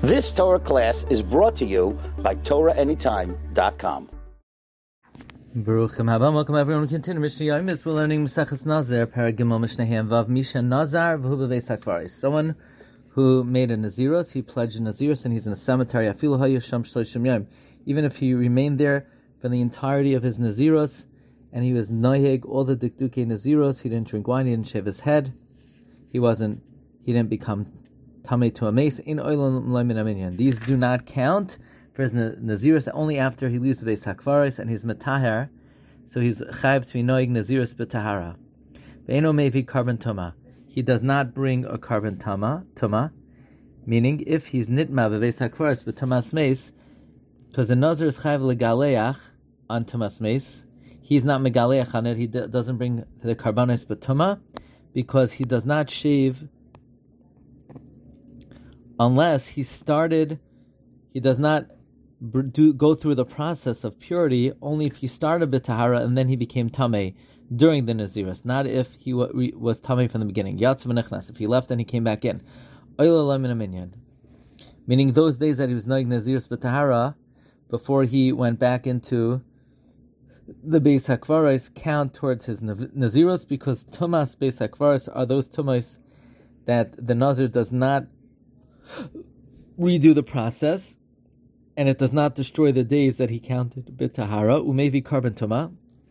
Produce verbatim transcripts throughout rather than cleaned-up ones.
This Torah class is brought to you by Torah Anytime dot com. Baruchim haba, welcome everyone. We continue Mishnah Yomis. We're learning Maseches Nazir, Paragimel Mishnah Vav Misha Nazar V'hu B'Veis HaKvaris. Someone who made a Naziros, he pledged a Naziros, and he's in a cemetery. Afilu Hayasham Shloshim Yom. Even if he remained there for the entirety of his Naziros, and he was Noheg, all the Dikduke Naziros, he didn't drink wine, he didn't shave his head, he wasn't, he didn't become Tamei to a mace. In Oilam Leimin Aminyan. These do not count for his Naziros only after he leaves the Beis HaKvaris and he's Metaher, so he's Chayv to be Noeg Naziros B'Tahara. Ve'eno Mevi Carbon Toma. He does not bring a carbon Toma, Toma, meaning if he's Nitma B'Beis HaKvaris B'Tomas Mace, because the Nazir is Chayv Legaleach on Tomas Mace, he's not Megaleach on it, he d- doesn't bring the Karbanos B'Toma, because he does not shave unless he started, he does not do, go through the process of purity only if he started b'tahara and then he became tamei during the Naziris, not if he wa, re, was tamei from the beginning. Yatz v'nechnas, if he left and he came back in. Meaning those days that he was noig Naziris b'tahara before he went back into the Beis HaKvaris count towards his Naziros, because Tumas Beis HaKvaris are those Tumas that the Nazir does not redo the process, and it does not destroy the days that he counted b'tahara. Umevi carbon tuma.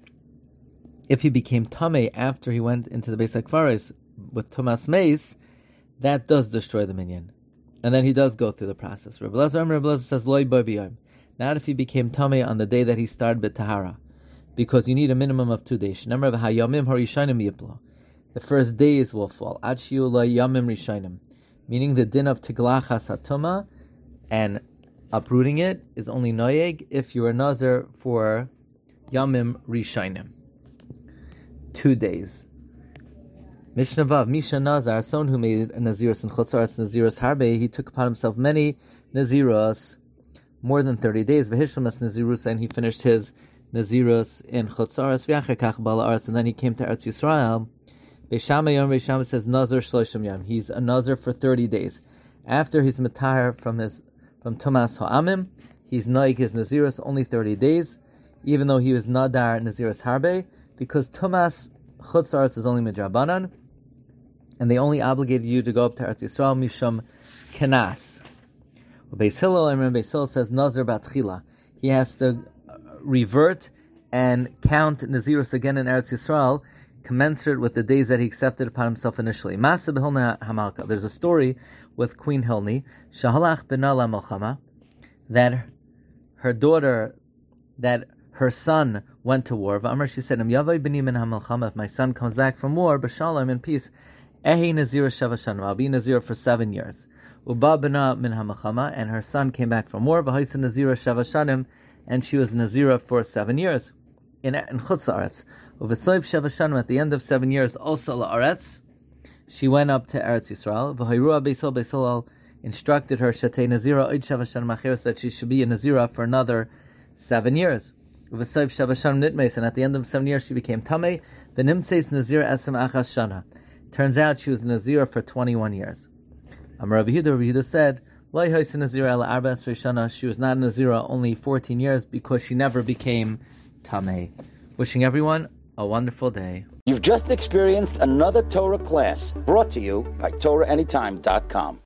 If he became tamei after he went into the Beis HaKvaris with Tomas Mace, that does destroy the minyan, and then he does go through the process. Rebbe Elazar, Rebbe Elazar says loy bo b'yom. Not if he became tamei on the day that he started b'tahara, because you need a minimum of two days. Number of hayamim harishainim yiplo. The first days will fall. Ad shiu lo yamim rishainim. Meaning the din of tiglachas hatuma and uprooting it is only noyeg if you are nazir for yamim rishainim. Two days. Mishnah Vav, Misha Nazar, someone who made a naziros in chutzaretz naziros harbe, he took upon himself many naziros, more than thirty days. V'hishlam nazirus, and he finished his naziros in chutzaretz v'achakach bala aretz, and then he came to Eretz Yisrael. Beishama Yom Beishama says Nazir Shloshim Yom. He's a Nazir for thirty days. After he's Matahar from his from Tomas Ha'amim, he's Noig his Naziros only thirty days, even though he was Nadar Naziros Harbe, because Tomas Chutzaretz is only Midrabanan, and they only obligated you to go up to Eretz Yisrael Mishum Kenas. Beis Hillel, I remember Beis Hillel says Nazir Batchila. He has to revert and count Naziros again in Eretz Yisrael, commensurate with the days that he accepted upon himself initially. Masa b'Hilna Hamalka. There's a story with Queen Hilni, Shahalach b'Nala Melchama, that her daughter, that her son went to war. V'Amar, she said, Im Yavai b'ni min haMelchama, if my son comes back from war, b'Shalom, in peace, Ehi Nazir Sheva Shanim, I'll be Nazir for seven years. Uba b'na min haMelchama, and her son came back from war, V'Haisa Nazir Sheva Shanim, and she was Nazira for seven years in in Chutz Haaretz. Uvesoiv Sheva Shanim, at the end of seven years, also la'aretz, she went up to Eretz Yisrael. V'hayrua Beis Hillel, Beis Hillel instructed her Shatei Nazira Oid Sheva Shanim Acheros, that she should be a Nazira for another seven years. Uvesoiv Sheva Shanim Nitmeis, and at the end of seven years she became Tamei. V'nimtzeis Nazira Esem Achas Shana. Turns out she was Nazira for twenty-one years. Amar Rabbi Yehuda, Rabbi Yehuda said, Lo Hoyse Nazira Ela Arba Esrei Shana. She was not Nazira only fourteen years because she never became Tamei. Wishing everyone a wonderful day. You've just experienced another Torah class brought to you by Torah Anytime dot com.